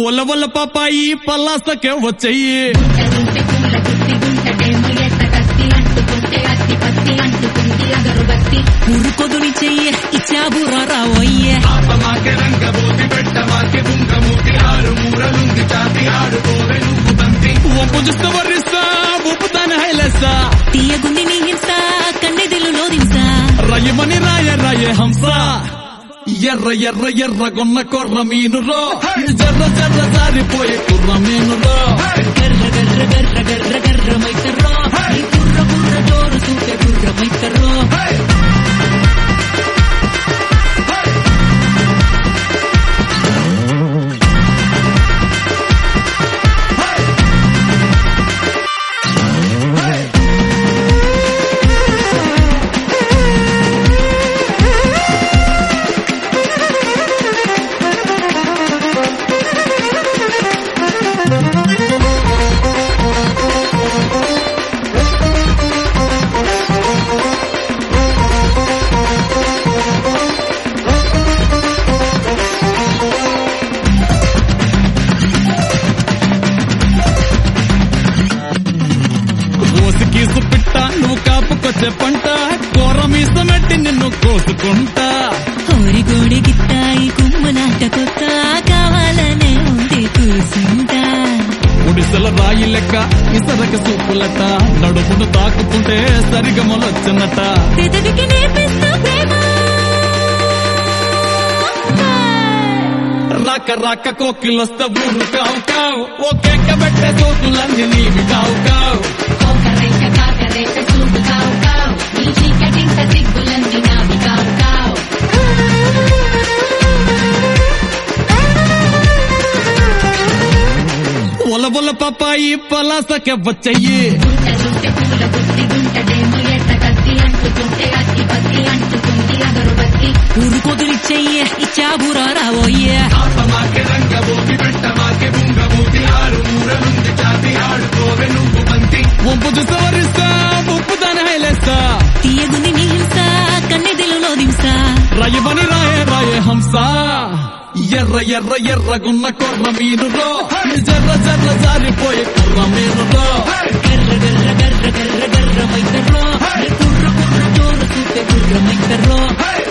ఒల ఒల పాపాయి పల్లాసకే వచ్చేయి ఉరుకొదుని చెయ్యి ఇచ్చాబురా రావయ్యే ఒప్పు చూస్తే వర్రిస్తా ఉప్పుతానే హైలెస్తా తీయగుంది నీ హింస కన్నెదిల్లులో దింస రయ్యమని రాయ హంస ఎర్ర ఎర్ర ఎర్రగొన్న కొర్ర మీనురో జర్ర జర్ర జారిపోయే కుర్ర మీనురో గర్ర గర్ర గర్ర గర్ర గర్ర మైతర్రో ఈ కుర్ర కుర్ర జోరు చూసే కుర్ర మైతర్రో కీసు పిట్ట నువ్వు కాపుకొచ్చే పంట కూర మీసమెట్టి నిన్ను కోసుకుంటా కోరిగోడి గిత్తాయి కుమ్మలాట కొత్త కావాలనే ఉంది కూసుంటా గుడిసెల రాయి లెక్క ఇసరక సూపులట నడుమును తాకుతుంటే సరిగమలొచ్చనట పెదవికి నేర్పిస్తా ప్రేమ రాక రాక కోకిలొస్తే ఊరు కావు కావు ఓ కేక పెట్టే సోకులన్నీ నీవి కావు కావు ఒల ఒల పాపాయి పలాసకే వచ్చయ్యి ఉరుకొదుని చెయ్యి ఇచ్చాబురా రావయ్యే ఒంపు చూస్తే వర్రిస్తా ఉప్పుతానే హైలేస్తా తీయగుంది నీ హింస కన్నెదిల్లులో దింస రయ్యమని రాయ హంస ఎర్ర ఎర్ర ఎర్రగున్న కొర్ర మీనురో జర్ర జర్ర జారిపోయే కుర్ర మీనురో గర్ర గర్ర గర్ర గర్ర గర్ర మైతర్రో కుర్ర కుర్ర జోరు చూసే కుర్ర మైతర్రో